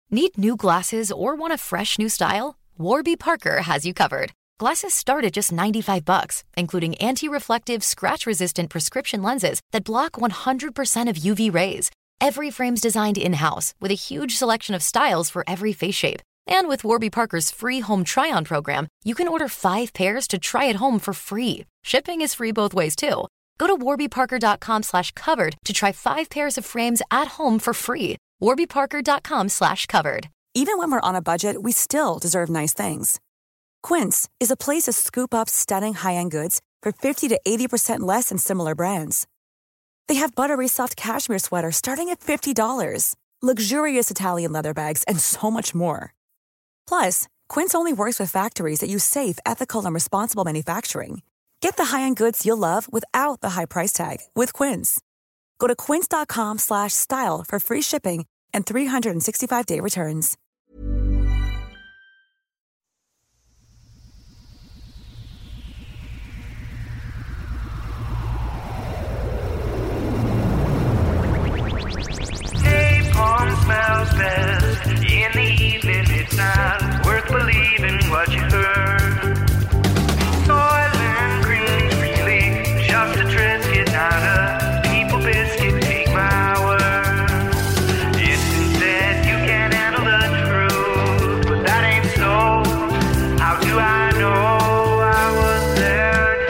Need new glasses or want a fresh new style? Warby Parker has you covered. Glasses start at just $95, including anti-reflective, scratch-resistant prescription lenses that block 100% of UV rays. Every frame's designed in-house with a huge selection of styles for every face shape. And with Warby Parker's free home try-on program, you can order 5 pairs to try at home for free. Shipping is free both ways, too. Go to warbyparker.com/covered to try 5 pairs of frames at home for free. warbyparker.com/covered. Even when we're on a budget, we still deserve nice things. Quince is a place to scoop up stunning high-end goods for 50 to 80% less than similar brands. They have buttery soft cashmere sweaters starting at $50, luxurious Italian leather bags, and so much more. Plus, Quince only works with factories that use safe, ethical, and responsible manufacturing. Get the high-end goods you'll love without the high price tag with Quince. Go to quince.com/style for free shipping and 365-day returns. Napalm smells best in the evening. It's not worth believing what you heard. Soylent Green really just a Triscuit, not a people biscuit. Take my word. If instead you can't handle the truth, but that ain't so. How do I know I was there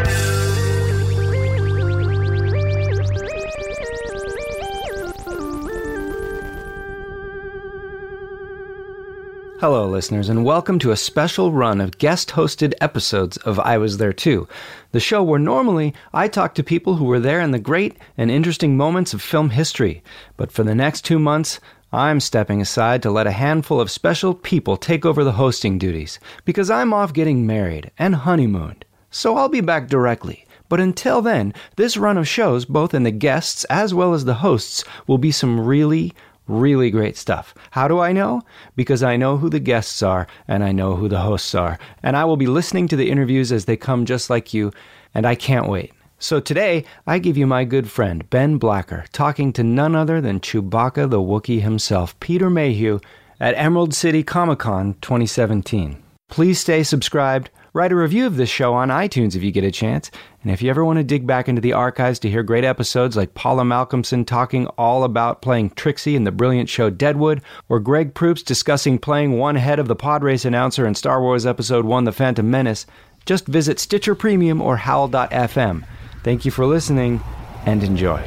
Hello, listeners, and welcome to a special run of guest-hosted episodes of I Was There Too, the show where normally I talk to people who were there in the great and interesting moments of film history. But for the next 2 months, I'm stepping aside to let a handful of special people take over the hosting duties, because I'm off getting married and honeymooned. So I'll be back directly. But until then, this run of shows, both in the guests as well as the hosts, will be some really great stuff. How do I know? Because I know who the guests are, and I know who the hosts are. And I will be listening to the interviews as they come just like you, and I can't wait. So today, I give you my good friend, Ben Blacker, talking to none other than Chewbacca the Wookiee himself, Peter Mayhew, at Emerald City Comic-Con 2017. Please stay subscribed. Write a review of this show on iTunes if you get a chance. And if you ever want to dig back into the archives to hear great episodes like Paula Malcolmson talking all about playing Trixie in the brilliant show Deadwood, or Greg Proops discussing playing one head of the pod race announcer in Star Wars Episode 1 The Phantom Menace, just visit Stitcher Premium or Howl.fm. Thank you for listening, and enjoy.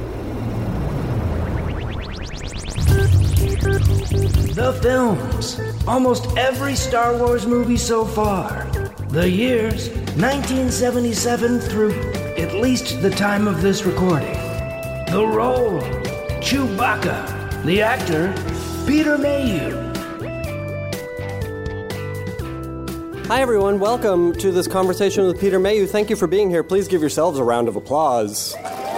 The films. Almost every Star Wars movie so far. The years 1977 through at least the time of this recording. The role, Chewbacca. The actor, Peter Mayhew. Hi everyone, welcome to this conversation with Peter Mayhew. Thank you for being here. Please give yourselves a round of applause.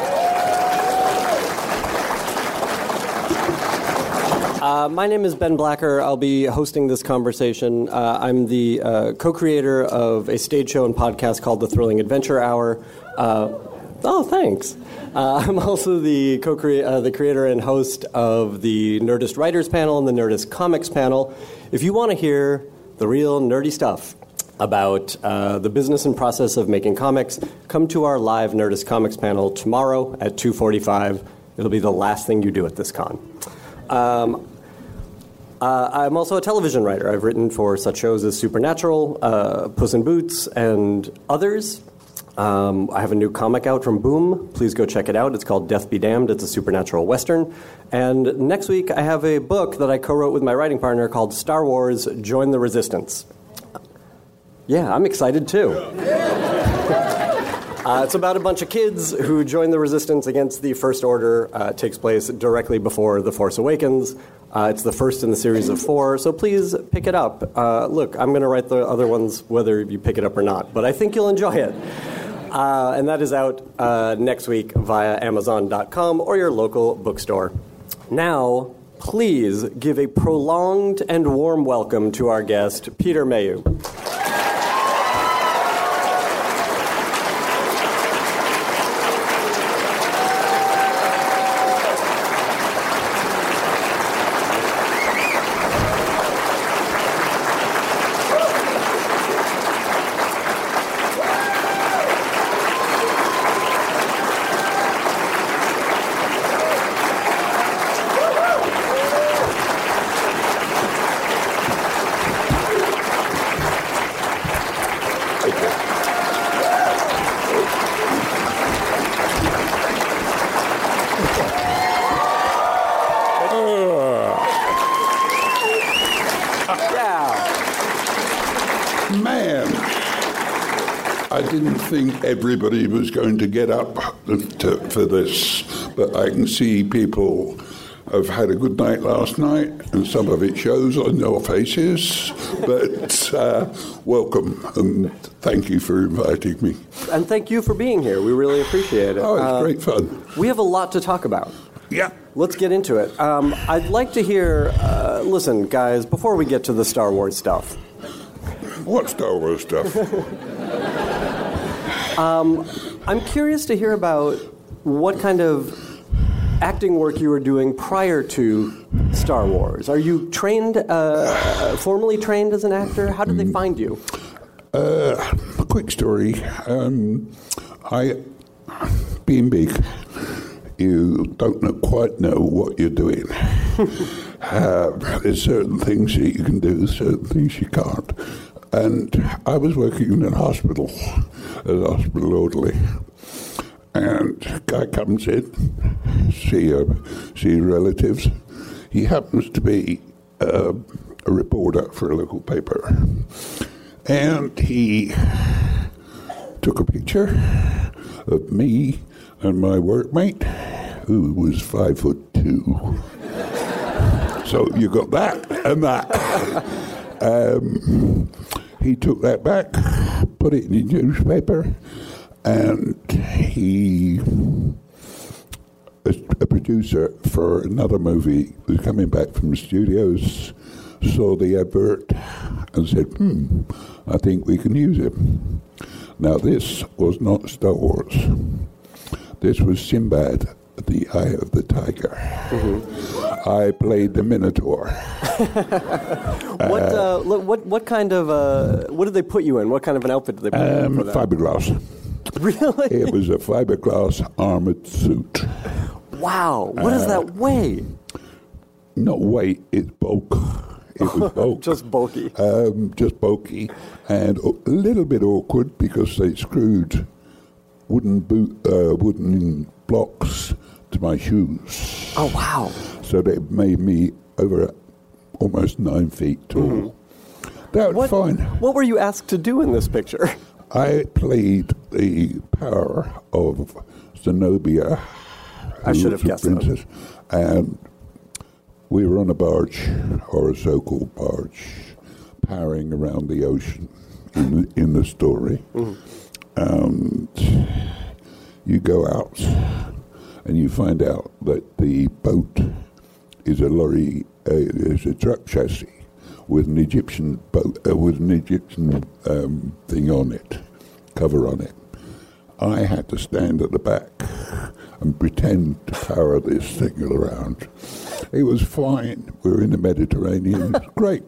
My name is Ben Blacker. I'll be hosting this conversation. I'm the co-creator of a stage show and podcast called The Thrilling Adventure Hour. Thanks. I'm also the creator and host of the Nerdist Writers Panel and the Nerdist Comics Panel. If you want to hear the real nerdy stuff about the business and process of making comics, come to our live Nerdist Comics Panel tomorrow at 2:45. It'll be the last thing you do at this con. I'm also a television writer. I've written for such shows as Supernatural, Puss in Boots, and others. I have a new comic out from Boom. Please go check it out. It's called Death Be Damned. It's a supernatural western. And next week, I have a book that I co-wrote with my writing partner called Star Wars: Join the Resistance. Yeah, I'm excited too. It's about a bunch of kids who join the resistance against the First Order. It takes place directly before The Force Awakens. It's the first in the series of 4, so please pick it up. Look, I'm going to write the other ones whether you pick it up or not, but I think you'll enjoy it. And that is out next week via Amazon.com or your local bookstore. Now, please give a prolonged and warm welcome to our guest, Peter Mayhew. Man, I didn't think everybody was going to get up for this, but I can see people have had a good night last night, and some of it shows on your faces. But welcome, and thank you for inviting me. And thank you for being here. We really appreciate it. Oh, it's great fun. We have a lot to talk about. Yeah. Let's get into it. I'd like to hear, listen, guys, before we get to the Star Wars stuff. What Star Wars stuff? I'm curious to hear about what kind of acting work you were doing prior to Star Wars. Are you trained, formally trained as an actor? How did they find you? A quick story. Being big, you don't quite know what you're doing. There's certain things that you can do, certain things you can't. And I was working in a hospital, as a hospital orderly. And a guy comes in, see relatives. He happens to be a reporter for a local paper. And he took a picture of me and my workmate, who was 5'2". So you got that and that. He took that back, put it in the newspaper, and he, a producer for another movie, was coming back from the studios, saw the advert, and said, I think we can use him. Now, this was not Star Wars. This was Sinbad, the Eye of the Tiger. Mm-hmm. I played the Minotaur. What kind of, what did they put you in? What kind of an outfit did they put you in for that? Fiberglass. Really? It was a fiberglass armored suit. Wow. What does that weigh? Not weight, it's bulk. It was bulk. Just bulky. Just bulky. And a little bit awkward because they screwed wooden blocks to my shoes. Oh, wow. So they made me over almost 9 feet tall. Mm-hmm. That was fine. What were you asked to do in this picture? I played the power of Zenobia. I should have guessed that. And we were on a barge, or a so-called barge, powering around the ocean in the story. Mm-hmm. And you go out and you find out that the boat is a lorry, is a truck chassis with an Egyptian boat, with an Egyptian thing on it, cover on it. I had to stand at the back and pretend to power this thing around. It was fine. We were in the Mediterranean. It was great.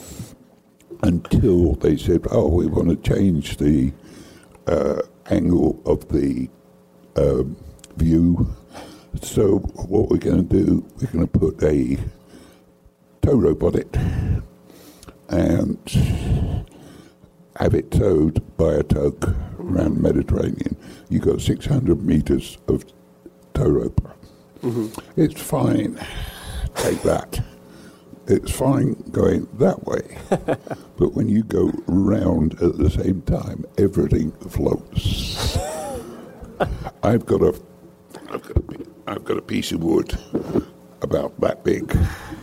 Until they said, oh, we want to change the angle of the view. So what we're going to do, we're going to put a tow rope on it and have it towed by a tug around the Mediterranean. You got 600 meters of tow rope. Mm-hmm. It's fine. Take that. It's fine going that way. But when you go round at the same time, everything floats. I've got a piece of wood about that big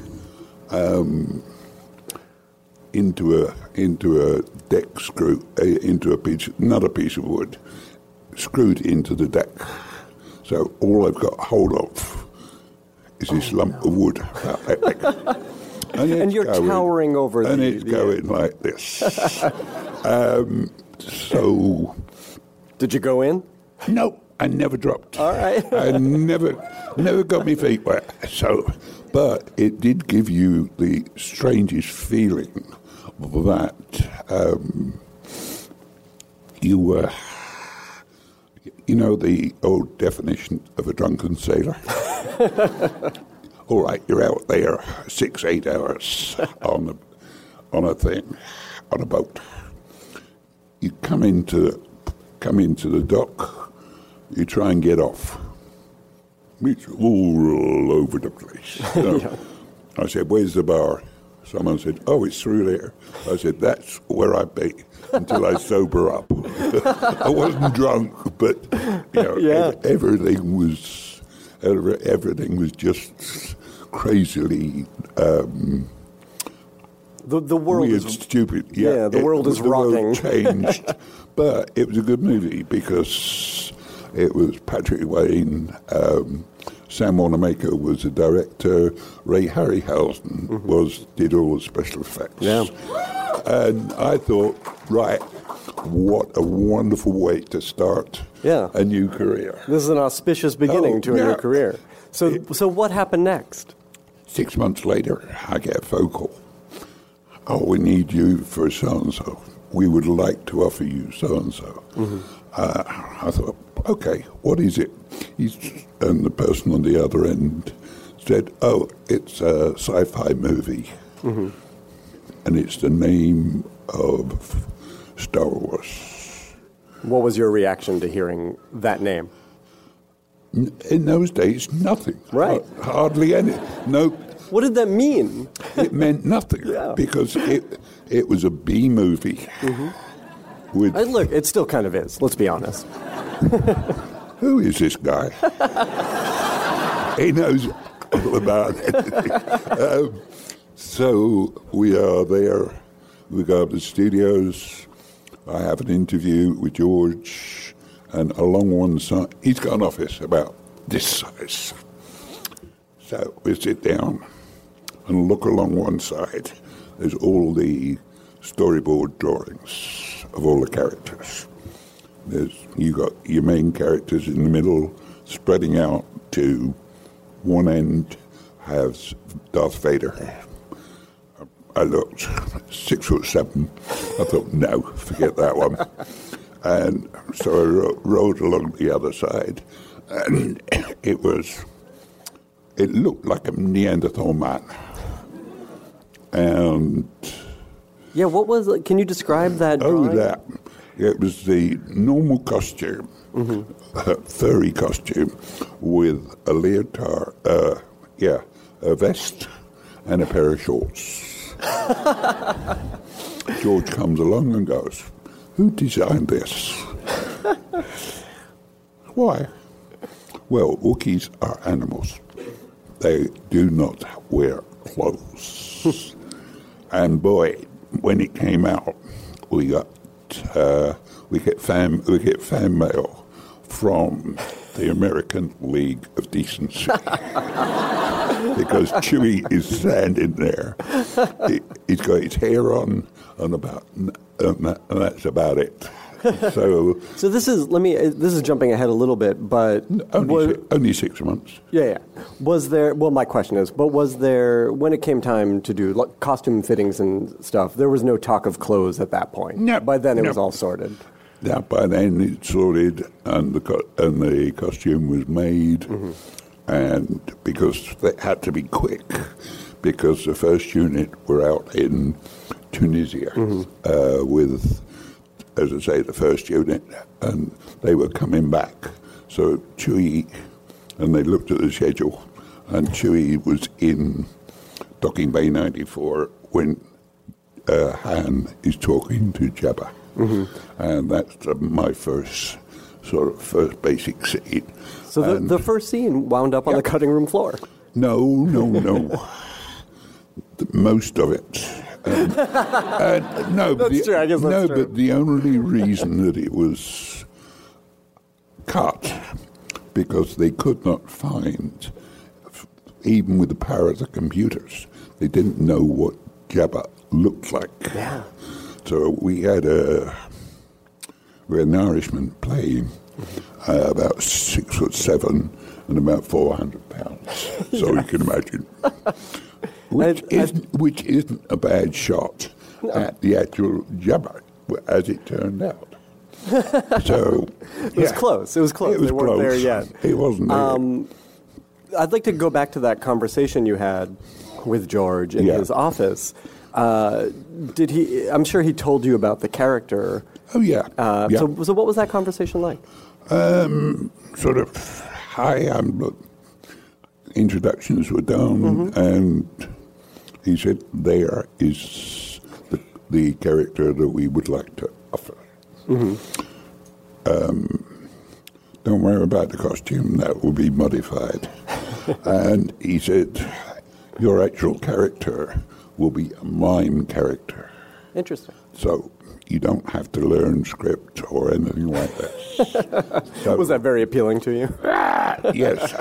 into a deck screw, another piece of wood screwed into the deck. So all I've got hold of is this lump of wood about that big. And you're towering over and it's going like this. So, did you go in? No, I never dropped. All right. I never got my feet wet. So, but it did give you the strangest feeling that you were, you know, the old definition of a drunken sailor. All right, you're out there 6-8 hours on a boat. You come into the dock. You try and get off. It's all over the place. You know? I said, "Where's the bar?" Someone said, "Oh, it's through there." I said, "That's where I'd be until I sober up." I wasn't drunk, but everything was just crazily the world weird, is stupid. the world is the rocking. World changed, but it was a good movie because it was Patrick Wayne. Sam Wanamaker was the director. Ray Harryhausen did all the special effects. Yeah. And I thought, right, what a wonderful way to start a new career. This is an auspicious beginning to a new career. So what happened next? 6 months later, I get a phone call. "Oh, we need you for so-and-so. We would like to offer you so-and-so." I thought, okay, what is it? And the person on the other end said, "Oh, it's a sci-fi movie." And it's the name of Star Wars. What was your reaction to hearing that name? In those days, nothing. Right. Hardly any. No. What did that mean? It meant nothing because it was a B movie. Look, it still kind of is. Let's be honest. Who is this guy? He knows all about it. So we are there. We go up to the studios. I have an interview with George, and along one side, he's got an office about this size. So we sit down and look along one side. There's all the storyboard drawings of all the characters. You got your main characters in the middle, spreading out to one end has Darth Vader. I looked, 6'7". I thought, no, forget that one. And so I rode along the other side, and it looked like a Neanderthal man. And what was it? Can you describe that drawing? Oh, that. It was the normal costume, furry costume, with a leotard, a vest and a pair of shorts. George comes along and goes, "Who designed this?" "Why?" "Well, Wookiees are animals. They do not wear clothes." And boy, when it came out, we get fan mail from the American League of Decency. Because Chewie is standing there. He's got his hair on and that's about it. So this is jumping ahead a little bit, but only 6 months. Yeah. Was there? Well, my question is, but was there when it came time to do costume fittings and stuff? There was no talk of clothes at that point. No. By then it was all sorted. Yeah, by then it's sorted, and the costume was made, and because they had to be quick, because the first unit were out in Tunisia with, as I say, the first unit, and they were coming back. So Chewie, and they looked at the schedule, and Chewie was in Docking Bay 94 when Han is talking to Jabba. And that's my first basic scene. So the first scene wound up on the cutting room floor. No. Most of it. No, that's true. I guess that's true. But the only reason that it was cut, because they could not find, even with the power of the computers, they didn't know what Jabba looked like. Yeah. So we had an Irishman playing about 6'7" and about 400 pounds. So you can imagine. Which isn't a bad shot at the actual Jabba, as it turned out. So it was close. They weren't there yet. It wasn't there. I'd like to go back to that conversation you had with George in his office. Did he? I'm sure he told you about the character. Oh yeah. So what was that conversation like? Sort of. Hi, introductions were done, and He said, there is the character that we would like to offer. Don't worry about the costume, that will be modified. And he said, your actual character will be a mime character. Interesting. So you don't have to learn script or anything like that. So, Was that very appealing to you? yes.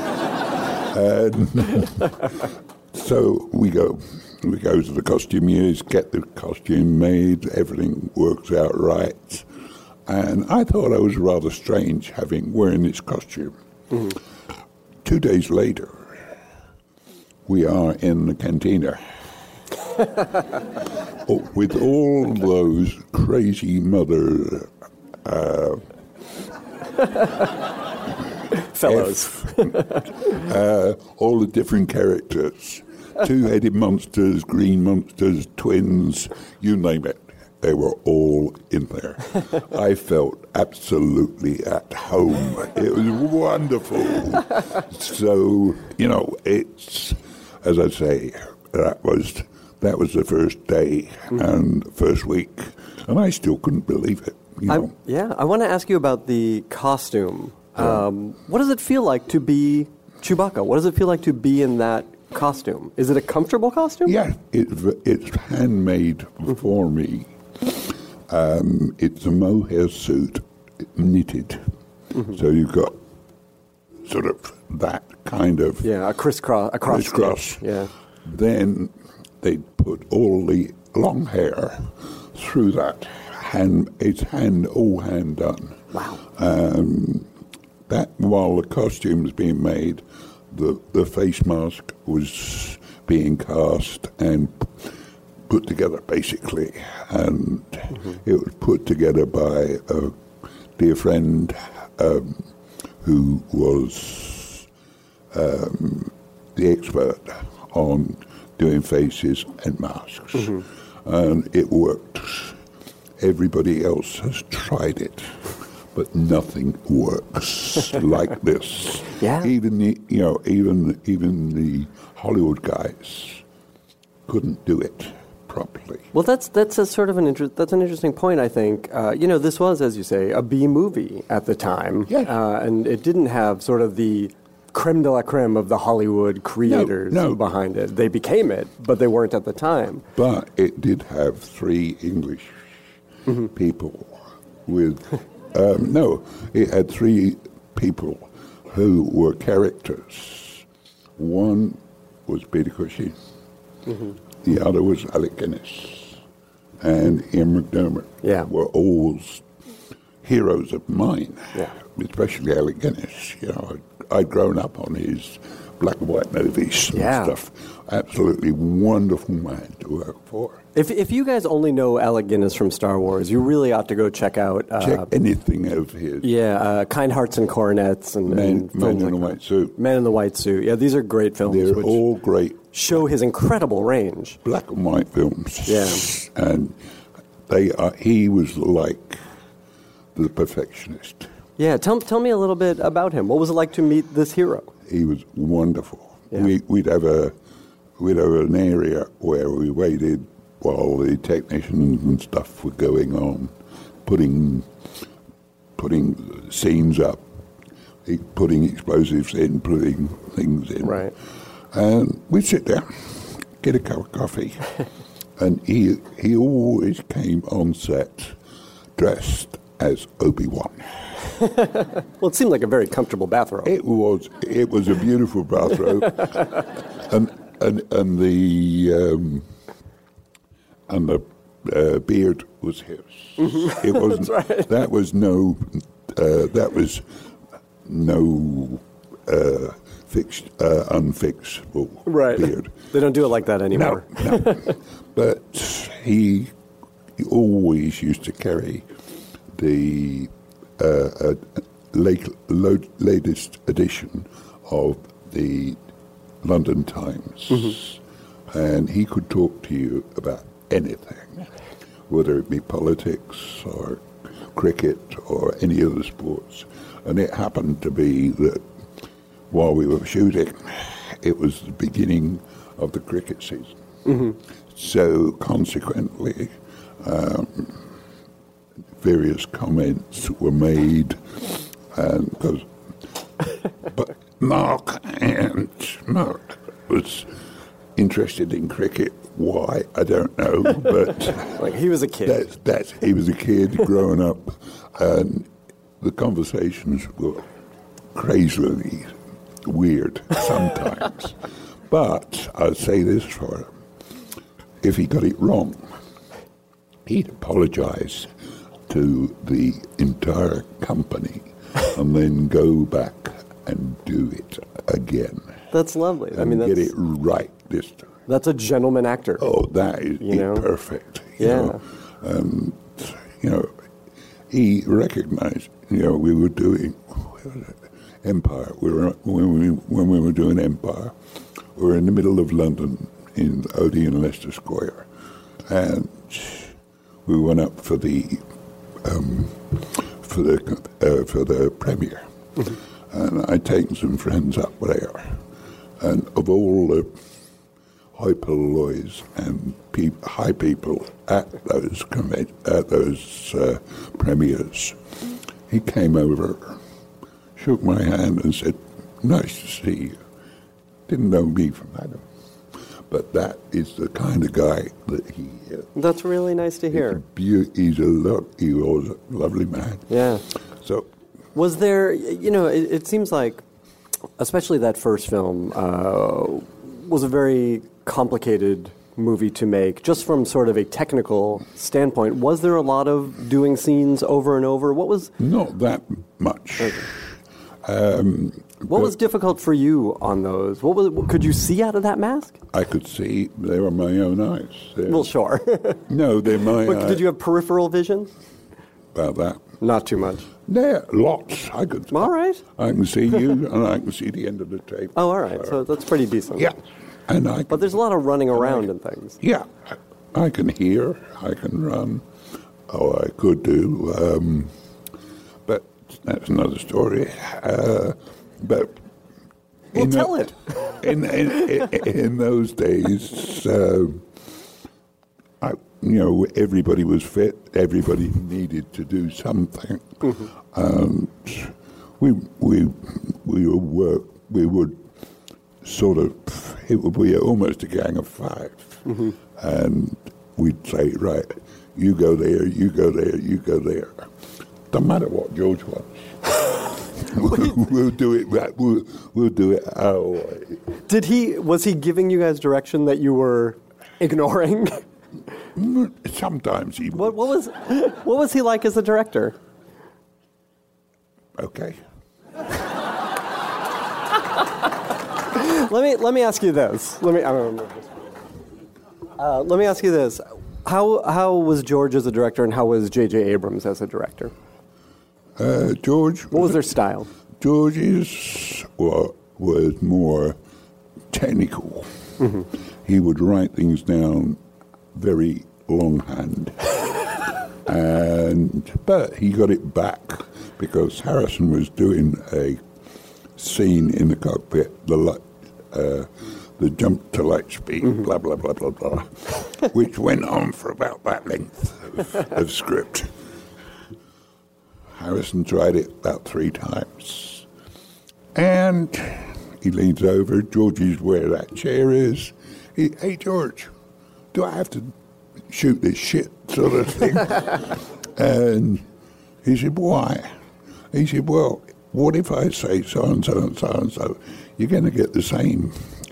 So we go to the costumiers, get the costume made, everything works out right. And I thought I was rather strange wearing this costume. 2 days later, we are in the cantina with all those crazy mother Fellows. all the different characters, two-headed monsters, green monsters, twins, you name it. They were all in there. I felt absolutely at home. It was wonderful. So, it's, as I say, that was the first day and first week, and I still couldn't believe it. I want to ask you about the costume. What does it feel like to be Chewbacca? What does it feel like to be in that costume? Is it a comfortable costume? Yeah, it's handmade for me. It's a mohair suit, knitted. So you've got sort of that kind of... Yeah, a crisscross. Yeah. Then they put all the long hair through that. It's all hand done. Wow. That while the costume was being made, the face mask was being cast and put together, basically. And it was put together by a dear friend who was the expert on doing faces and masks. And it worked. Everybody else has tried it, but nothing works like this. Yeah. Even the Hollywood guys couldn't do it properly. Well, that's a sort of an interesting point. I think this was, as you say, a B movie at the time, and it didn't have sort of the creme de la creme of the Hollywood creators behind it. They became it, but they weren't at the time. But it did have 3 English people with. It had 3 people who were characters. One was Peter Cushing. The other was Alec Guinness. And Ian McDermott were all heroes of mine, especially Alec Guinness. I'd grown up on his black and white movies and stuff. Absolutely wonderful man to work for. If you guys only know Alec Guinness from Star Wars, you really ought to go check out... check anything of his. Yeah, Kind Hearts and Coronets and Man in the White Suit. Man in the White Suit. Yeah, these are great films. They're all great. Show his incredible range. Black and white films. Yeah. And he was like the perfectionist. Yeah, tell me a little bit about him. What was it like to meet this hero? He was wonderful. Yeah. We'd have an area where we waited while the technicians and stuff were going on, putting scenes up, putting explosives in, putting things in. Right. And we'd sit down, get a cup of coffee, and he always came on set dressed as Obi-Wan. Well, it seemed like a very comfortable bathrobe. It was a beautiful bathrobe, and the beard was his. It wasn't. That's right. That was no unfixable beard. They don't do it like that anymore. No. But he always used to carry the latest edition of the London Times, and he could talk to you about anything, whether it be politics or cricket or any other sports. And it happened to be that while we were shooting, it was the beginning of the cricket season. So consequently, various comments were made, but Mark was interested in cricket. Why, I don't know, but Like he was a kid. he was a kid growing up, and the conversations were crazily weird sometimes. But I'll say this for him: if he got it wrong, he'd apologise to the entire company and then go back and do it again. That's lovely. I mean, get that's, it right this time. that's a gentleman actor. Oh, that is You know? perfect. Yeah. He recognized, we were doing Empire. When we were doing Empire, we were in the middle of London in Odeon Leicester Square, and we went up for the premiere, and I'd taken some friends up there, and of all the hyperloys and high people at those premieres, he came over, shook my hand, and said, "Nice to see you." Didn't know me from Adam, but that is the kind of guy that he is. That's really nice to hear. He was a lovely man. Yeah. So, Was there, it seems like, especially that first film, was a very complicated movie to make, just from sort of a technical standpoint. Was there a lot of doing scenes over and over? What was... not that much. What was difficult for you on those? Could you see out of that mask? I could see they were my own eyes. Well, sure. No, they're my But eyes. did you have peripheral vision? About that? Not too much. There, lots. I could. All right. I can see you, and I can see the end of the tape. Oh, all right. So that's pretty decent. Yeah, and But there's a lot of running around and things. Yeah, I can hear. I can run. Oh, I could do. But that's another story. But Well, tell it. In those days, everybody was fit. Everybody needed to do something. And we would sort of, it would be almost a gang of five. And we'd say, right, you go there, you go there, you go there. Don't matter what George wants. We'll do it. We'll do it our way. Was he giving you guys direction that you were ignoring? Sometimes he would. What was he like as a director? Okay. Let me ask you this. Let me ask you this. How was George as a director, and how was J.J. Abrams as a director? George. What was their style? George's was more technical. He would write things down very longhand, but he got it back because Harrison was doing a scene in the cockpit, the jump to light speed, blah blah blah blah blah, which went on for about that length of script. Harrison tried it about 3 times. And he leans over, Georgie's where that chair is. Hey, George, do I have to shoot this shit sort of thing? And he said, why? He said, well, what if I say so-and-so and so-and-so? You're going to get the same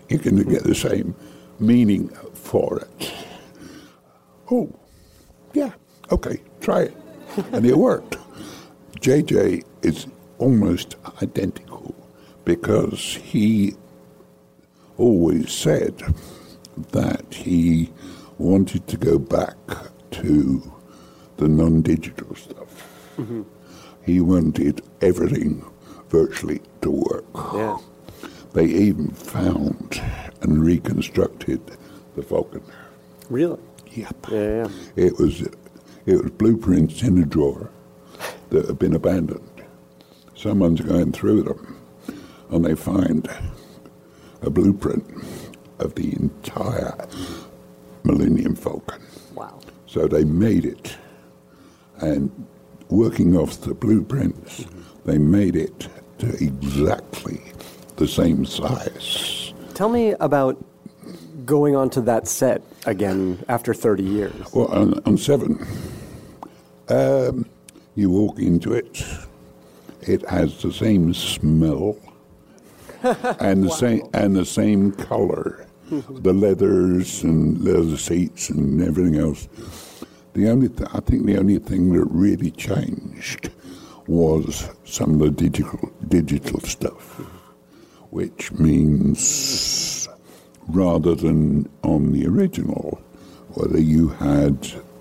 meaning for it. Oh, yeah, okay, try it. And it worked. JJ is almost identical because he always said that he wanted to go back to the non-digital stuff. He wanted everything virtually to work. Yeah. They even found and reconstructed the Falcon. Really? Yep. Yeah. It was blueprints in a drawer that have been abandoned. Someone's going through them, and they find a blueprint of the entire Millennium Falcon. Wow. So they made it, and working off the blueprints, they made it to exactly the same size. Tell me about going onto that set again after 30 years. Well, on 7, you walk into it. It has the same smell and the same color, the leathers and leather seats and everything else. I think the only thing that really changed was some of the digital stuff, which means rather than on the original, whether you had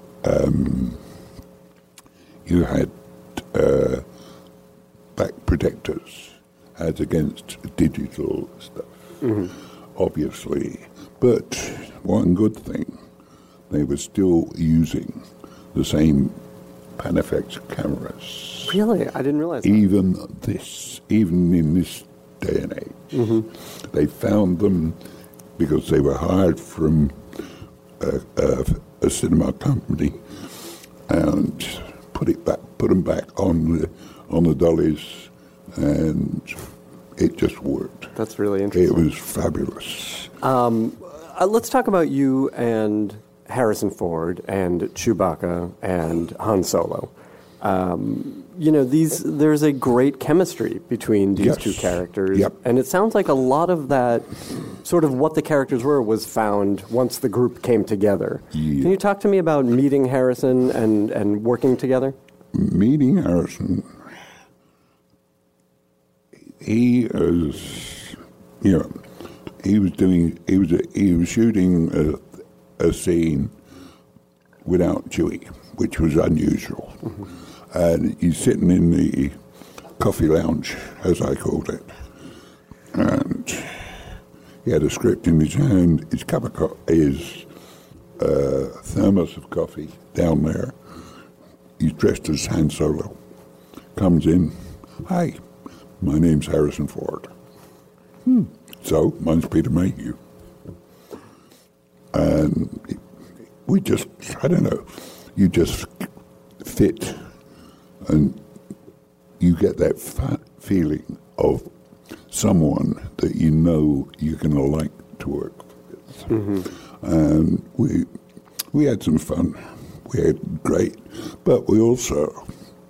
back protectors as against digital stuff, obviously. But one good thing, they were still using the same Panaflex cameras. Really? I didn't realize that. Even in this day and age. They found them because they were hired from a cinema company and put them back on the dollies, and it just worked. That's really interesting. It was fabulous. Let's talk about you and Harrison Ford and Chewbacca and Han Solo. There's a great chemistry between these two characters. Yep. And it sounds like a lot of that, sort of what the characters were, was found once the group came together. Yeah. Can you talk to me about meeting Harrison and working together? Meeting Harrison, he was shooting a scene without Chewie, which was unusual. And he's sitting in the coffee lounge, as I called it, and he had a script in his hand, his thermos of coffee down there. He's dressed as Han Solo. Comes in, "Hi, my name's Harrison Ford." "So, mine's Peter Mayhew." And we just, I don't know, you just fit, and you get that feeling of someone that you know you're going to like to work with. And we had some fun. We had great, but we also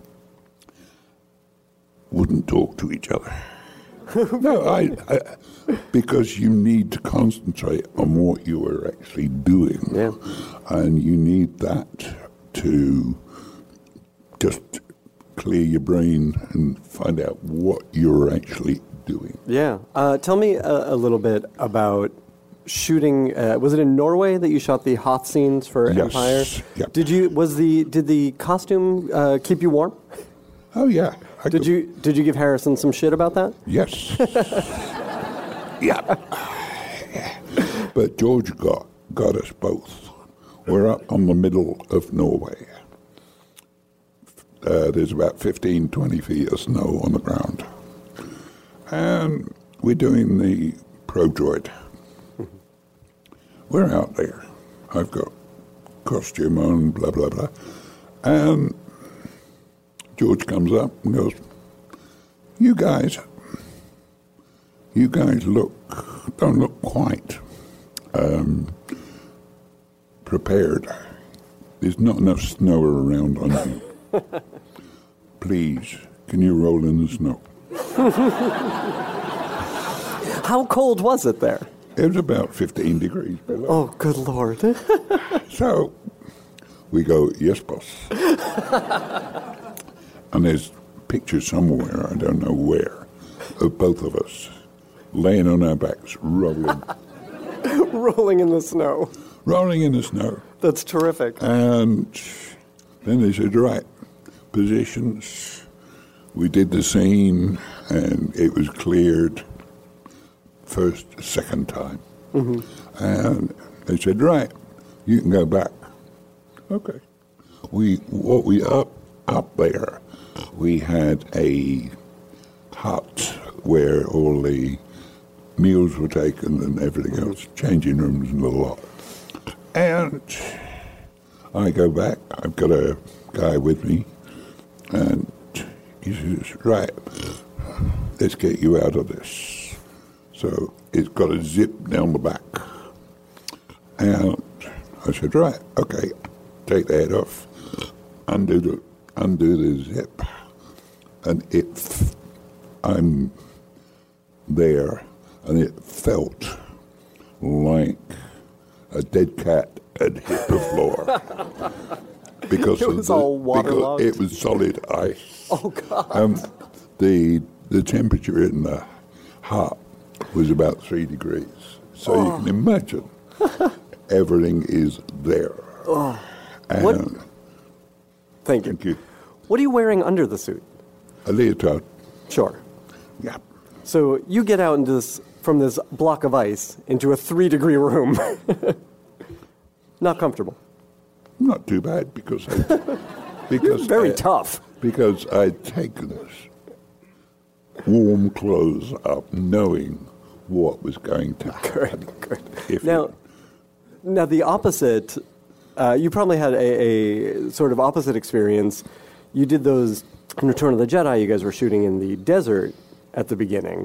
wouldn't talk to each other. No, I because you need to concentrate on what you are actually doing. Yeah. And you need that to just clear your brain and find out what you're actually doing. Yeah. Tell me a little bit about shooting. Was it in Norway that you shot the Hoth scenes for Empire? Yep. Did the costume keep you warm? Oh yeah. Did you give Harrison some shit about that? Yes. Yeah. But George got us both. We're up on the middle of Norway. There's about 15, 20 feet of snow on the ground. And we're doing the Prodroid. We're out there. I've got costume on, blah, blah, blah. And George comes up and goes, You guys don't look quite prepared. There's not enough snow around on you. Please, can you roll in the snow? How cold was it there? It was about 15 degrees below. Oh, good Lord. So we go, yes, boss. And there's pictures somewhere, I don't know where, of both of us laying on our backs, rolling. Rolling in the snow. Rolling in the snow. That's terrific. And then they said, right, positions. We did the scene, and it was cleared second time. And they said, right, you can go back. Okay. Up there, we had a hut where all the meals were taken and everything else, changing rooms and a lot. And I go back. I've got a guy with me, and he says, right, let's get you out of this. So it's got a zip down the back. And I said, right, okay, take the head off, undo the zip, and I'm there, and it felt like a dead cat had hit the floor. Because it was all waterlogged. Because it was solid ice. Oh, God. The temperature in the hut was about 3 degrees. So you can imagine everything is there. What? Thank you. Thank you. What are you wearing under the suit? A leotard. Sure. Yeah. So you get out into from this block of ice into a 3-degree room. Not comfortable. Not too bad because Very tough. Because I'd taken warm clothes up, knowing what was going to happen. Good. Now the opposite. You probably had a sort of opposite experience. You did those in Return of the Jedi. You guys were shooting in the desert at the beginning.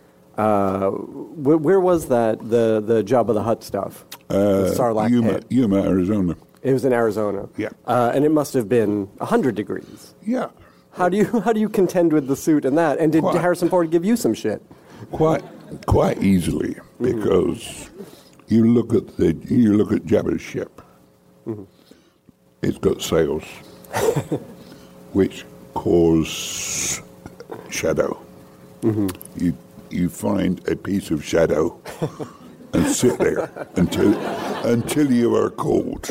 Where was that? The Jabba the Hutt stuff. The Sarlacc pit. Yuma, Arizona. It was in Arizona. Yeah. And it must have been 100 degrees. Yeah. How do you contend with the suit and that? And did Harrison Ford give you some shit? Quite easily, because you look at Jabba's ship. Mm-hmm. It's got sails, which cause shadow. Mm-hmm. You find a piece of shadow and sit there until you are cold.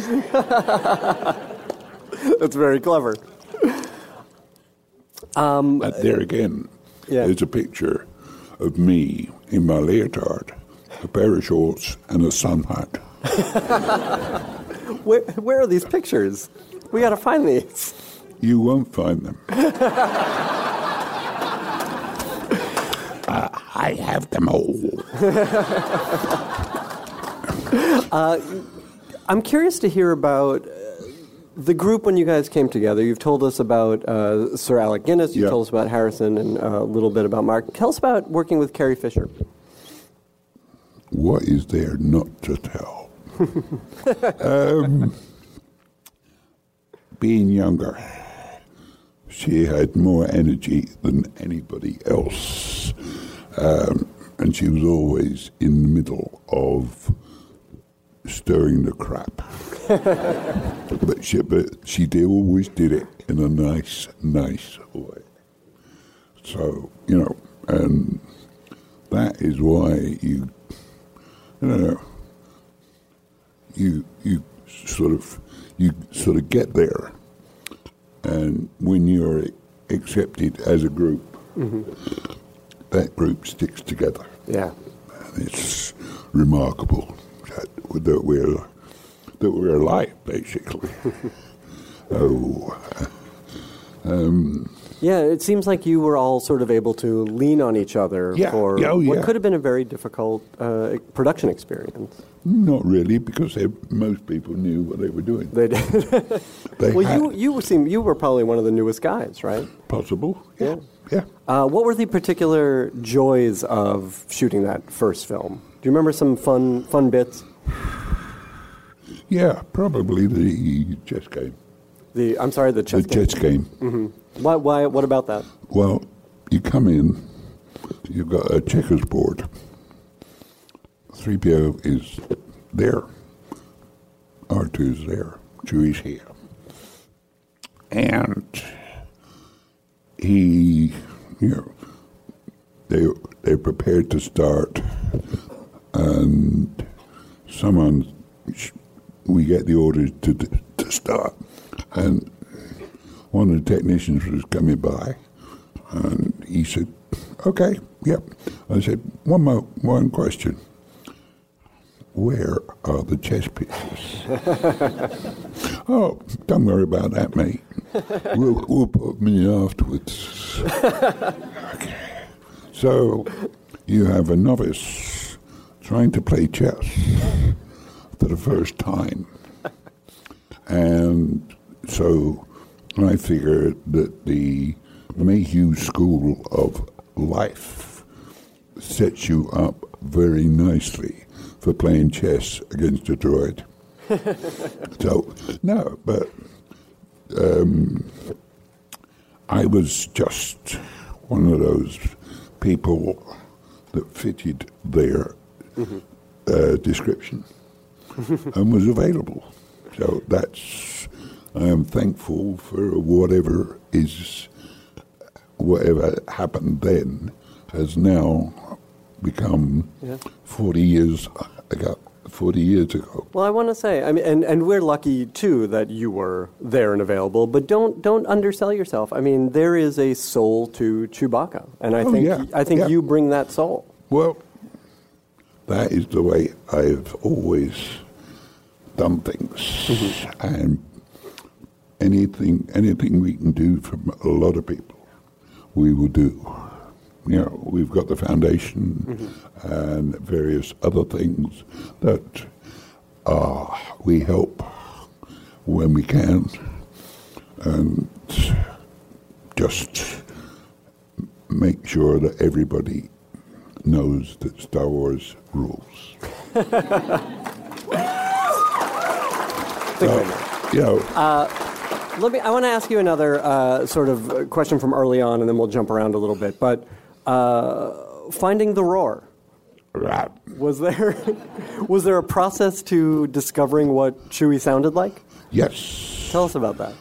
That's very clever. And there again, there's a picture of me in my leotard, a pair of shorts, and a sun hat. Where are these pictures? We got to find these. You won't find them. I have them all. I'm curious to hear about the group when you guys came together. You've told us about Sir Alec Guinness. You've told us about Harrison and a little bit about Mark. Tell us about working with Carrie Fisher. What is there not to tell? Being younger, she had more energy than anybody else. And she was always in the middle of stirring the crap. but she always did it in a nice way. So, and that is why you sort of get there. And when you're accepted as a group, that group sticks together. Yeah. And it's remarkable that we're alike, basically. Yeah, it seems like you were all sort of able to lean on each other for what could have been a very difficult production experience. Not really, because most people knew what they were doing. They did. You were probably one of the newest guys, right? Possible. Yeah. What were the particular joys of shooting that first film? Do you remember some fun bits? Yeah, probably the chess game. The chess game. The chess game. Mm-hmm. Why? What about that? Well, you come in, you've got a checkers board. 3PO is there. R2 is there. Chewie's here. And they're prepared to start, and we get the orders to start, and one of the technicians was coming by, and he said, "Okay, yep." I said, "One question. Where are the chess pieces?" "Oh, don't worry about that, mate. We'll put them in afterwards." Okay. So you have a novice trying to play chess, for the first time. And so I figured that the Mayhew School of Life sets you up very nicely for playing chess against a droid. So, no, but I was just one of those people that fitted their description and was available. So I am thankful for whatever happened then has now become 40 years ago. Well, I want to say, I mean, and we're lucky too that you were there and available. But don't undersell yourself. I mean, there is a soul to Chewbacca, and I think you bring that soul. Well, that is the way I've always done things, and anything we can do from a lot of people, we will do. You know, we've got the foundation and various other things that we help when we can, and just make sure that everybody knows that Star Wars rules. I want to ask you another sort of question from early on, and then we'll jump around a little bit. But finding the roar, was there a process to discovering what Chewie sounded like? Yes. Tell us about that.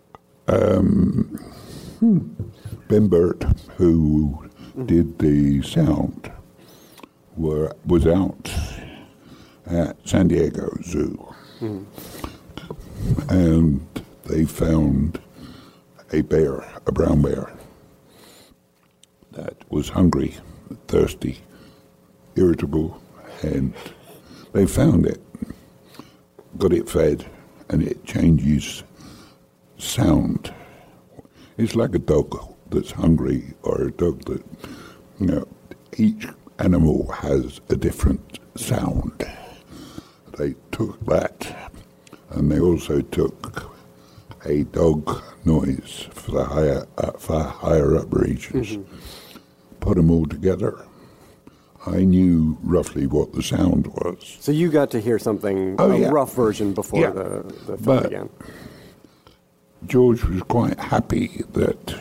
Ben Burt, who did the sound, was out at San Diego Zoo, and they found a brown bear, that was hungry, thirsty, irritable, and they found it, got it fed, and it changes sound. It's like a dog that's hungry, or a dog that, you know, each animal has a different sound. They took that, and they also took a dog noise for the higher up regions. Put them all together. I knew roughly what the sound was. So you got to hear something, rough version before the film began. George was quite happy that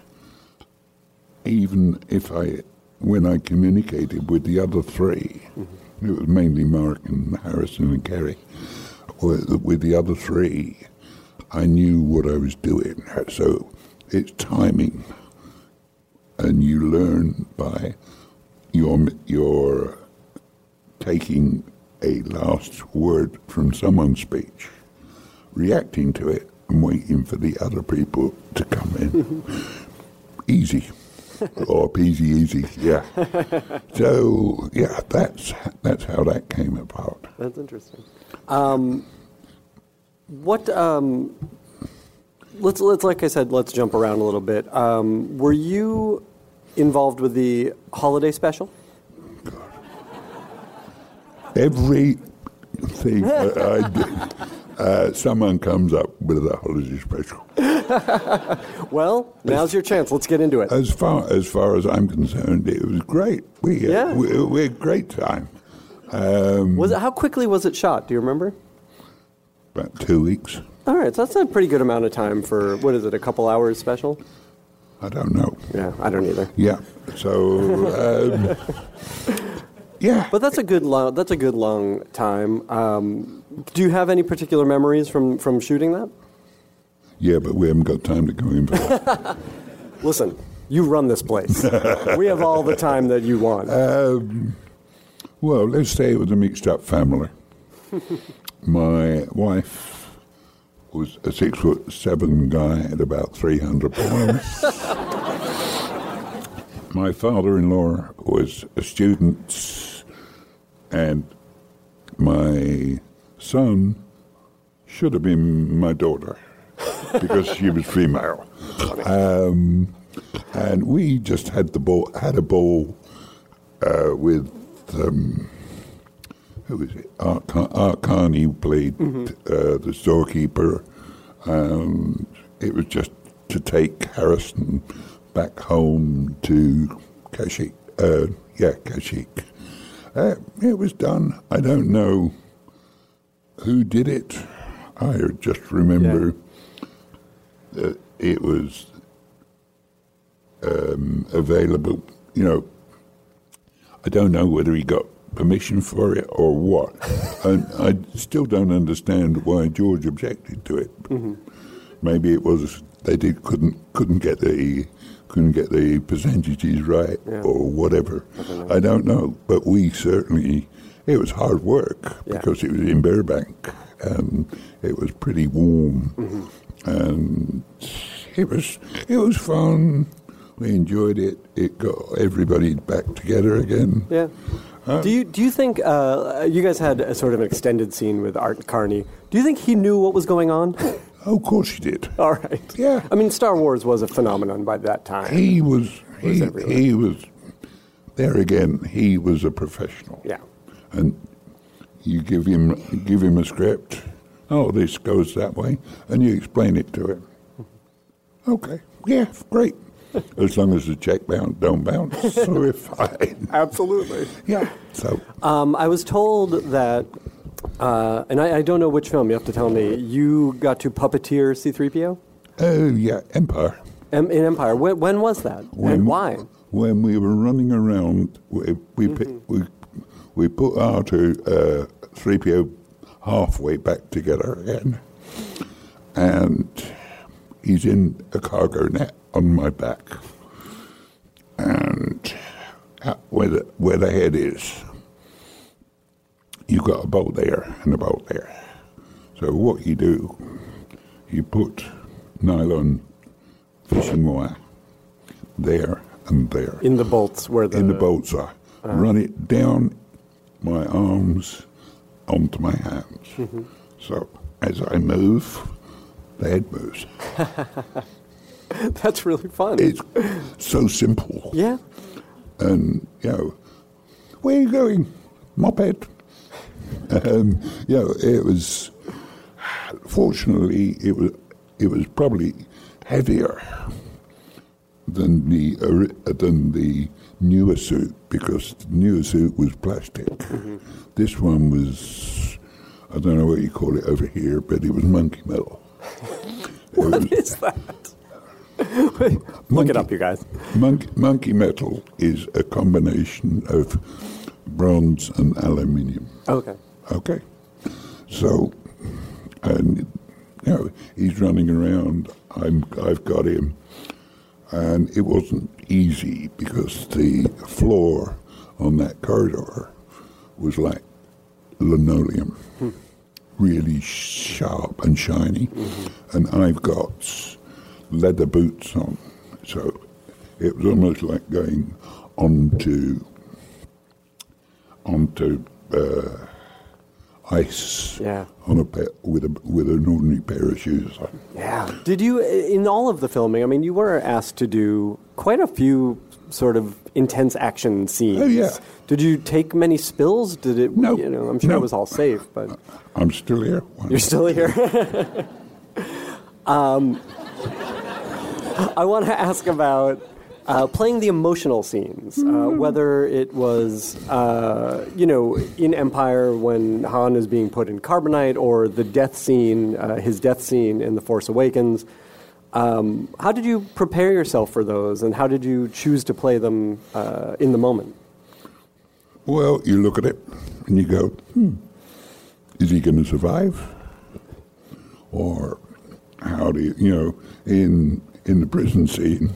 even when I communicated with the other three, it was mainly Mark and Harrison and Kerry, with the other three, I knew what I was doing. So it's timing, and you learn by your taking a last word from someone's speech, reacting to it, and waiting for the other people to come in. Easy. Or peasy easy, yeah. So, yeah, that's how that came about. That's interesting. Let's like I said, let's jump around a little bit. Were you involved with the holiday special? God. Everything I did, someone comes up with a holiday special. Well, now's your chance. Let's get into it. As far as I'm concerned, it was great. We had a great time. How quickly was it shot? Do you remember? About 2 weeks. All right, so that's a pretty good amount of time for, what is it, a couple hours special? I don't know. Yeah, I don't either. Yeah, so, yeah. But that's a good long time. Do you have any particular memories from shooting that? Yeah, but we haven't got time to go in for that. Listen, you run this place. We have all the time that you want. Well, let's say it was a mixed-up family. My wife was a 6'7" guy at about 300 pounds. My father-in-law was a student, and my son should have been my daughter because she was female. And we just had a ball with who was it? Art Carney played the storekeeper. It was just to take Harrison back home to Kashyyyk. Kashyyyk. It was done. I don't know who did it. I just remember that it was available. You know, I don't know whether he got permission for it or what, and I still don't understand why George objected to it. Mm-hmm. Maybe it was they couldn't get the percentages right or whatever. I don't know, but we certainly. It was hard work because it was in Burbank and it was pretty warm, and it was fun. We enjoyed it. It got everybody back together again. Yeah. Do you think you guys had a sort of an extended scene with Art Carney? Do you think he knew what was going on? Oh, of course he did. All right. Yeah. I mean, Star Wars was a phenomenon by that time. He was there again. He was a professional. Yeah. And you give him a script. Oh, this goes that way, and you explain it to him. Okay. Yeah. Great. As long as the check don't bounce, so we're fine. Absolutely. Yeah. So I was told that, and I don't know which film. You have to tell me. You got to puppeteer C-3PO? Oh yeah, Empire. In Empire. When was that? And why? When we were running around, we put our 3PO halfway back together again, and he's in a cargo net on my back, and where the head is, you've got a bolt there and a bolt there. So what you do, you put nylon fishing wire there and there. In the bolts where the... In the bolts are. Run it down my arms onto my hands. Mm-hmm. So as I move, the head moves. That's really fun. It's so simple. Yeah. And, where are you going? Moped. It was, fortunately, it was probably heavier than the newer suit, because the newer suit was plastic. Mm-hmm. This one was, I don't know what you call it over here, but it was monkey metal. What is that? Look it up, you guys. Monkey metal is a combination of bronze and aluminium. Okay. So, and he's running around. I've got him, and it wasn't easy because the floor on that corridor was like linoleum, really sharp and shiny, and I've got leather boots on, so it was almost like going onto ice on with an ordinary pair of shoes on. Yeah. Did you, in all of the filming, I mean, you were asked to do quite a few sort of intense action scenes. Oh, yeah. Did you take many spills? Did it, no. I'm sure it was all safe, but... I'm still here. You're still here? I want to ask about playing the emotional scenes, whether it was, in Empire when Han is being put in carbonite, or the death scene, his death scene in The Force Awakens. How did you prepare yourself for those, and how did you choose to play them in the moment? Well, you look at it and you go, is he going to survive? Or how do you, in the prison scene,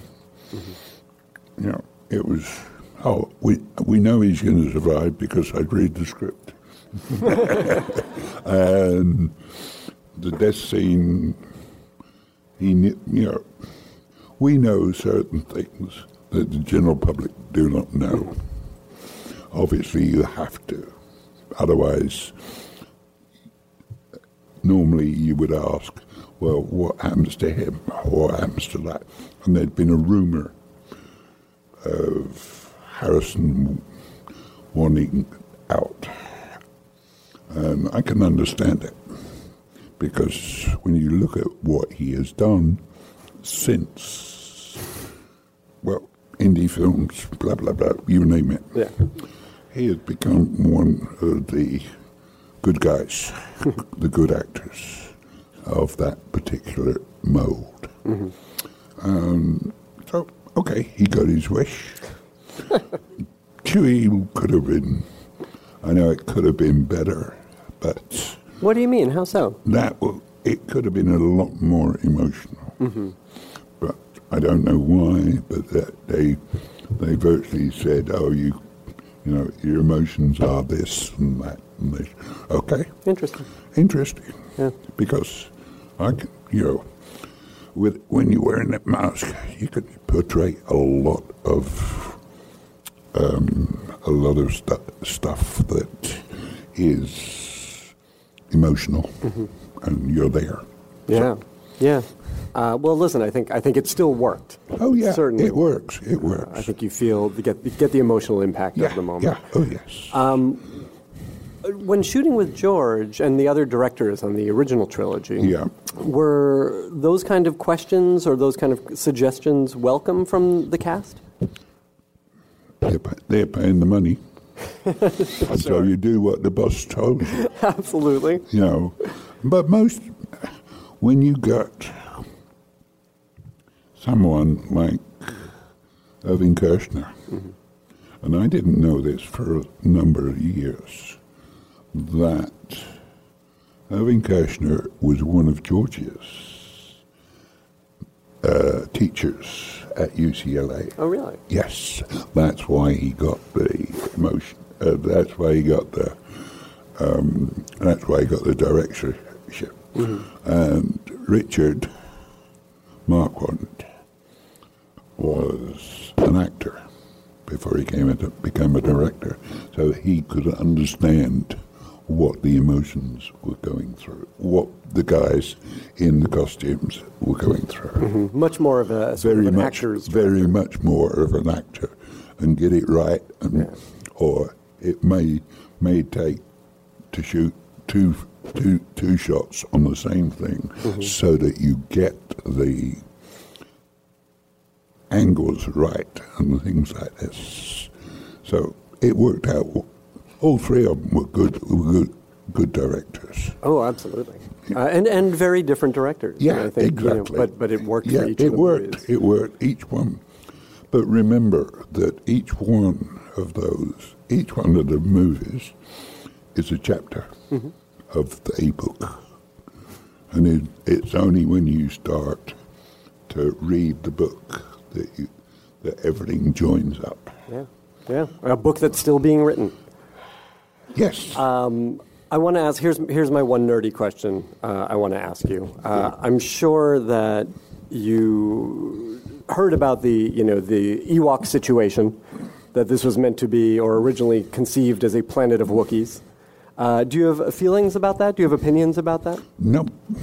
it was, we know he's going to survive because I'd read the script. And the death scene, we know certain things that the general public do not know. Obviously, you have to. Otherwise, normally you would ask, well, what happens to him? What happens to that? And there'd been a rumor of Harrison wanting out. I can understand it, because when you look at what he has done since, well, indie films, blah, blah, blah, you name it. Yeah. He has become one of the good guys, the good actors of that particular mode. So, okay, he got his wish. Chewie could have been, I know it could have been better, but... What do you mean? How so? It could have been a lot more emotional. But I don't know why, but they virtually said, oh, you know, your emotions are this and that and this. Okay. Interesting. Yeah. Because I can, you know, when you're wearing that mask, you can portray a lot of stuff that is emotional, and you're there. Yeah. So. Yeah. Well, listen, I think it still worked. Oh yeah, certainly it works. It works. I think you get the emotional impact of the moment. Yeah. Oh yes. When shooting with George and the other directors on the original trilogy, were those kind of questions or those kind of suggestions welcome from the cast? They're paying the money, so you do what the boss told you. Absolutely. You know, but when you got someone like Irving Kershner, and I didn't know this for a number of years, that Irving Kershner was one of George's teachers at UCLA. Oh, really? Yes, that's why he got the emotion. That's why he got the. That's why he got the directorship. And Richard Marquand was an actor before he became a director, so he could understand what the emotions were going through, what the guys in the costumes were going through. Much more of a sort of an actor's very much more of an actor, and get it right, and, or it may take to shoot two shots on the same thing, so that you get the angles right and things like this. So it worked out. All three of them were good directors. Oh, absolutely, and very different directors. Yeah, I think, exactly. You know, but it worked for each it of the worked. movies. It worked, each one. But remember that each one of the movies is a chapter of the book. And it's only when you start to read the book that everything joins up. Yeah. A book that's still being written. Yes. I want to ask, here's my one nerdy question I want to ask you. I'm sure that you heard about the Ewok situation, that this was meant to be, or originally conceived as a planet of Wookiees. Do you have feelings about that? Do you have opinions about that? No.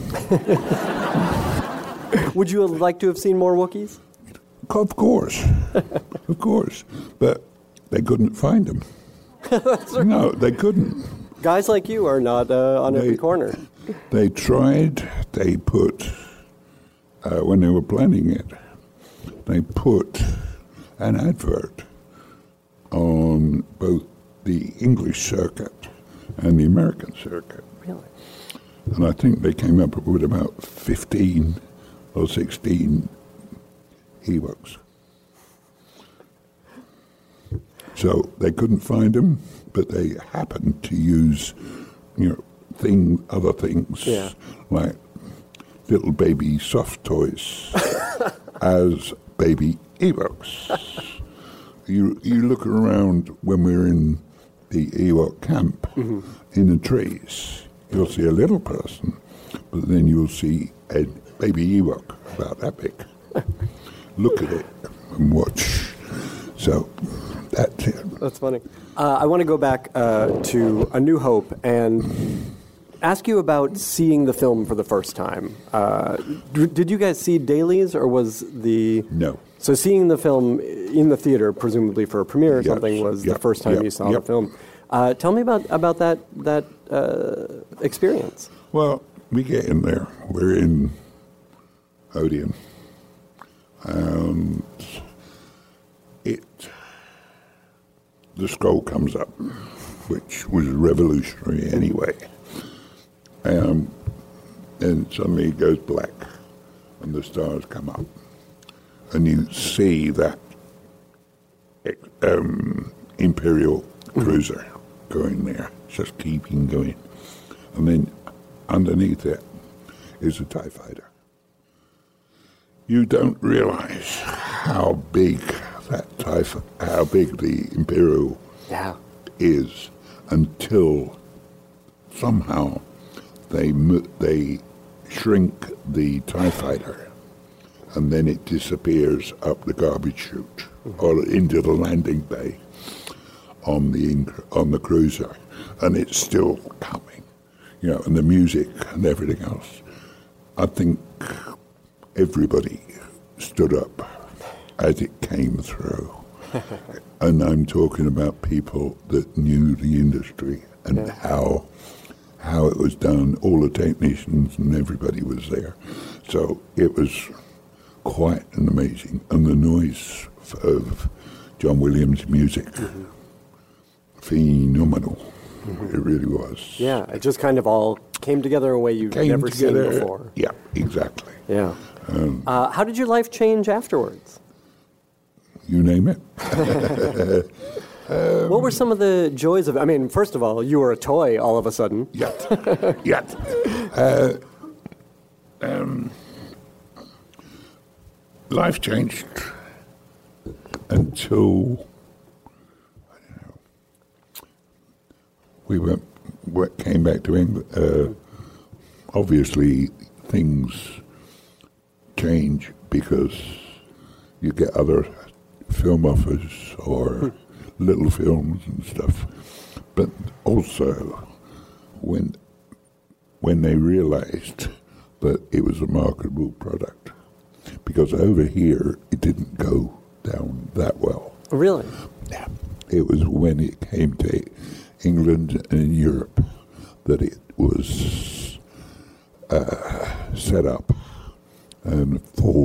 Would you like to have seen more Wookiees? Of course. Of course. But they couldn't find them. No, they couldn't. Guys like you are not on every corner. They tried. They put, when they were planning it, they put an advert on both the English circuit and the American circuit. Really? And I think they came up with about 15 or 16 Ewoks. So they couldn't find them, but they happened to use, other things like little baby soft toys as baby Ewoks. You look around when we're in the Ewok camp in the trees, you'll see a little person, but then you'll see a baby Ewok about that big. Look at it and watch. So that's it. That's funny. I want to go back to A New Hope and ask you about seeing the film for the first time. Did you guys see dailies, or was the... No. So seeing the film in the theater, presumably for a premiere or something, was the first time you saw the film. Tell me about that experience. Well, we get in there. We're in Odeon. And the scroll comes up, which was revolutionary anyway. And suddenly it goes black, and the stars come up. And you see that Imperial cruiser going there, just keeping going. And then underneath it is a TIE fighter. You don't realize how big how big the Imperial is until somehow they shrink the TIE fighter, and then it disappears up the garbage chute or into the landing bay on the cruiser, and it's still coming, and the music and everything else. I think everybody stood up as it came through. And I'm talking about people that knew the industry and how it was done. All the technicians and everybody was there. So it was quite an amazing. And the noise of John Williams' music, phenomenal. It really was. Yeah, it just kind of all came together in a way you've never seen before. Yeah, exactly. Yeah. How did your life change afterwards? You name it. What were some of the joys of it? I mean, first of all, you were a toy all of a sudden. Yeah. Life changed until we came back to England. Obviously, things change because you get other film offers or little films and stuff. But also, when they realized that it was a marketable product, because over here it didn't go down that well. Really? Yeah. It was when it came to England and Europe that it was set up and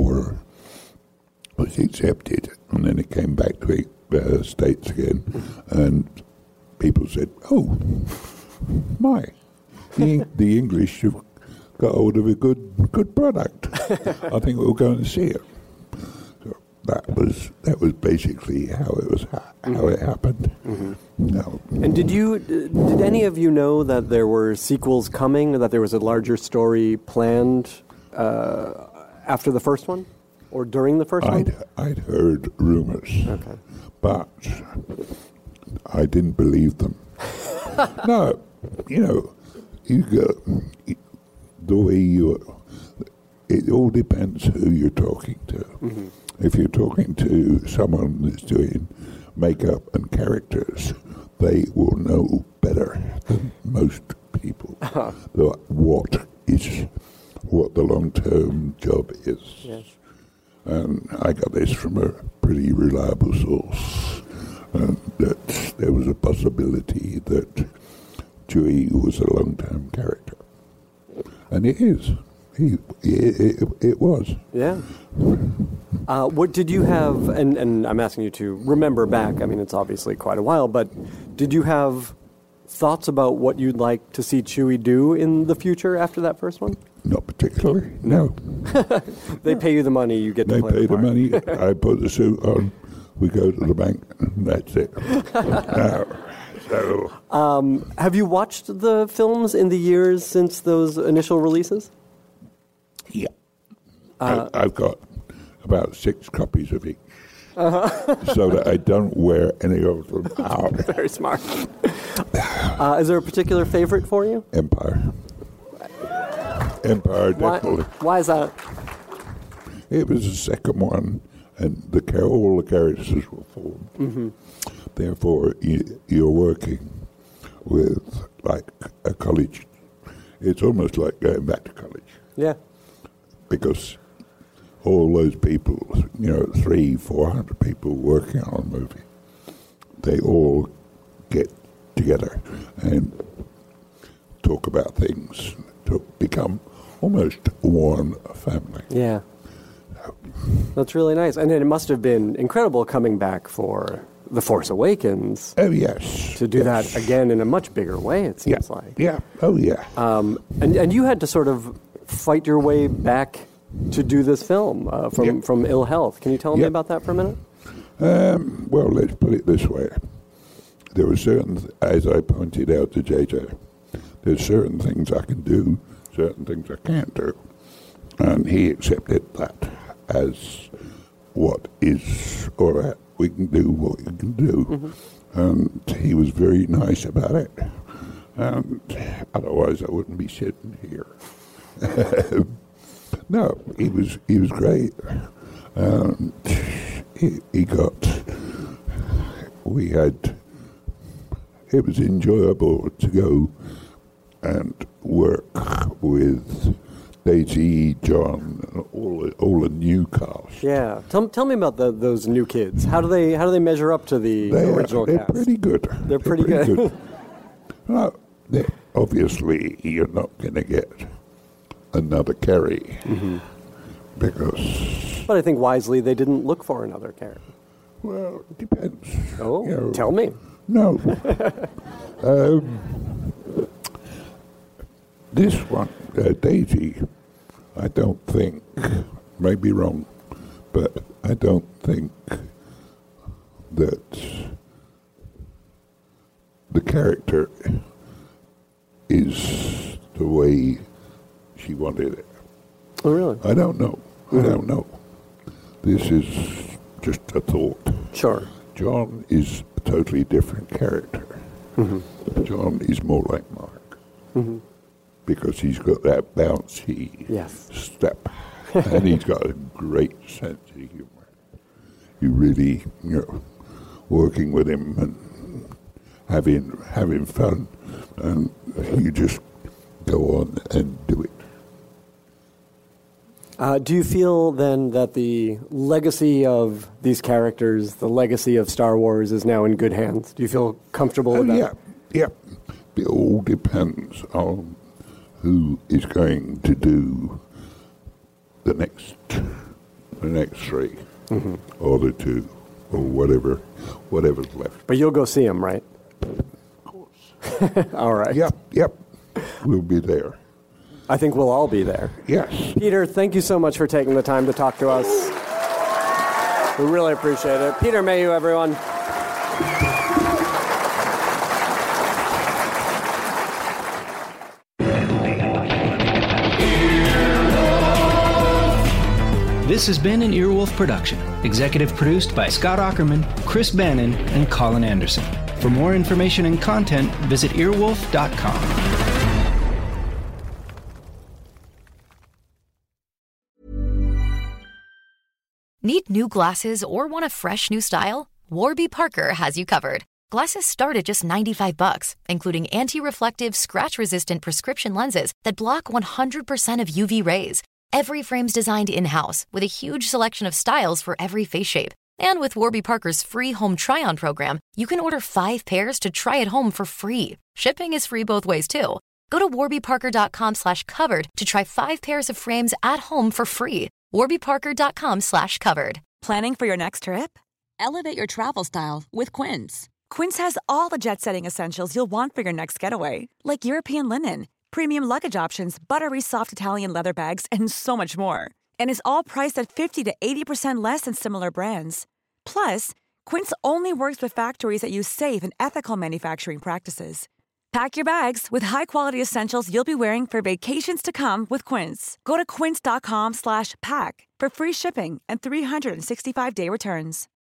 was accepted, and then it came back to the States again, and people said, "Oh, my, the English have got hold of a good product. I think we'll go and see it." So that was basically how it happened. No. And did any of you know that there were sequels coming, that there was a larger story planned after the first one, or during the first one? I'd heard rumors, but I didn't believe them. No, you go the way it all depends who you're talking to. If you're talking to someone that's doing makeup and characters, they will know better than most people what the long-term job is. Yes. And I got this from a pretty reliable source, that there was a possibility that Chewie was a long-term character. And it is. It was. Yeah. What did you have, and I'm asking you to remember back, I mean, it's obviously quite a while, but did you have thoughts about what you'd like to see Chewie do in the future after that first one? Not particularly, no. They pay you the money, you get to play They pay the part. money, I put the suit on, we go to the bank, and that's it. Have you watched the films in the years since those initial releases? Yeah. I've got about 6 copies of each, so that I don't wear any of them out. Very smart. Is there a particular favorite for you? Empire, definitely. Why is that? It was the second one, and all the characters were formed. Therefore, you're working with like a college. It's almost like going back to college. Yeah. Because all those people, 300-400 people working on a movie, they all get together and talk about things to become almost one family. Yeah. That's really nice. And it must have been incredible coming back for The Force Awakens. Oh, yes. To do that again in a much bigger way, it seems like. Yeah. Oh, yeah. And you had to sort of fight your way back to do this film from ill health. Can you tell me about that for a minute? Well, let's put it this way. There were certain, as I pointed out to JJ, there's certain things I can do, certain things I can't do. And he accepted that as what is all right. We can do what we can do. Mm-hmm. And he was very nice about it. And otherwise I wouldn't be sitting here. No, he was great. It was enjoyable to go and work with Daisy, John, and all the new cast. Yeah, tell me about those new kids. How do they measure up to the original cast? They're pretty good. They're pretty good. Well, obviously, you're not going to get another Carrie because. But I think wisely they didn't look for another Carrie. Well, it depends. Oh, tell me. No. This one, Daisy, I don't think, may be wrong, but I don't think that the character is the way she wanted it. Oh, really? I don't know. I don't know. This is just a thought. Sure. John is a totally different character. Mm-hmm. John is more like Mark. Mm-hmm. Because he's got that bouncy step. And he's got a great sense of humor. You really, working with him and having fun, and you just go on and do it. Do you feel then that the legacy of these characters, the legacy of Star Wars, is now in good hands? Do you feel comfortable with that? Yeah. It all depends on who is going to do the next three, or the two, or whatever's left. But you'll go see them, right? Of course. All right. Yep. We'll be there. I think we'll all be there. Yes. Peter, thank you so much for taking the time to talk to us. We really appreciate it. Peter Mayhew, everyone. This has been an Earwolf production, executive produced by Scott Aukerman, Chris Bannon, and Colin Anderson. For more information and content, visit earwolf.com. Need new glasses or want a fresh new style? Warby Parker has you covered. Glasses start at just $95, including anti-reflective, scratch-resistant prescription lenses that block 100% of UV rays. Every frame's designed in-house with a huge selection of styles for every face shape. And with Warby Parker's free home try-on program, you can order 5 pairs to try at home for free. Shipping is free both ways, too. Go to warbyparker.com/covered to try 5 pairs of frames at home for free. warbyparker.com/covered. Planning for your next trip? Elevate your travel style with Quince. Quince has all the jet-setting essentials you'll want for your next getaway, like European linen, premium luggage options, buttery soft Italian leather bags, and so much more. And is all priced at 50 to 80% less than similar brands. Plus, Quince only works with factories that use safe and ethical manufacturing practices. Pack your bags with high-quality essentials you'll be wearing for vacations to come with Quince. Go to quince.com/pack for free shipping and 365-day returns.